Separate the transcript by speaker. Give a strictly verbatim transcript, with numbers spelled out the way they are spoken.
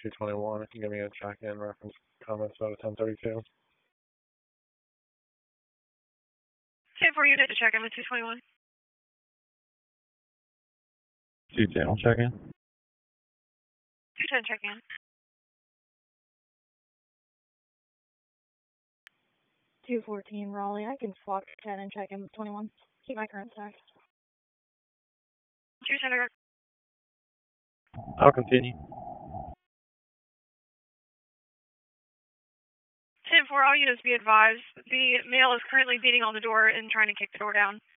Speaker 1: two twenty-one. If you can give me a check-in reference comments about a ten thirty-two.
Speaker 2: ten four, you did the check-in with two twenty-one.
Speaker 1: two ten, I'll check in.
Speaker 2: two ten check-in.
Speaker 3: two fourteen Raleigh, I can swap ten and check in with twenty-one. Keep my current stack.
Speaker 2: two ten,
Speaker 1: I'll continue.
Speaker 2: ten four, all units be advised. The male is currently beating on the door and trying to kick the door down.